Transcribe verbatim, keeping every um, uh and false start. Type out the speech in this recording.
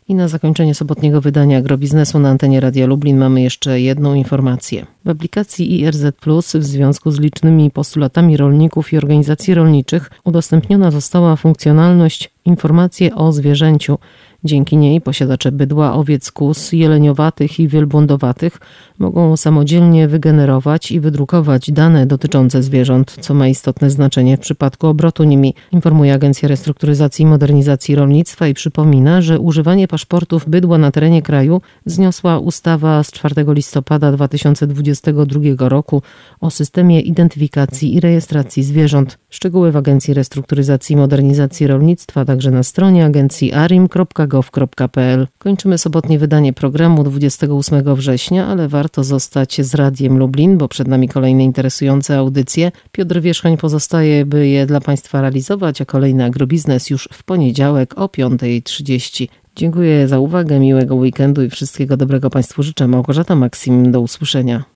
I na zakończenie sobotniego wydania Agrobiznesu na antenie Radia Lublin mamy jeszcze jedną informację. W aplikacji I R Z plus w związku z licznymi postulatami rolników i organizacji rolniczych udostępniona została funkcjonalność Informacje o zwierzęciu. Dzięki niej posiadacze bydła, owiec, kóz, jeleniowatych i wielbłądowatych mogą samodzielnie wygenerować i wydrukować dane dotyczące zwierząt, co ma istotne znaczenie w przypadku obrotu nimi, informuje Agencja Restrukturyzacji i Modernizacji Rolnictwa i przypomina, że używanie paszportów bydła na terenie kraju zniosła ustawa z czwartego listopada dwa tysiące dwudziestego drugiego roku o systemie identyfikacji i rejestracji zwierząt. Szczegóły w Agencji Restrukturyzacji i Modernizacji Rolnictwa, także na stronie agencji arim kropka gov kropka p l. Kończymy sobotnie wydanie programu dwudziestego ósmego września, ale warto zostać z Radiem Lublin, bo przed nami kolejne interesujące audycje. Piotr Wierzchoń pozostaje, by je dla Państwa realizować, a kolejny Agrobiznes już w poniedziałek o piąta trzydzieści. Dziękuję za uwagę, miłego weekendu i wszystkiego dobrego Państwu życzę. Małgorzata Maksim, do usłyszenia.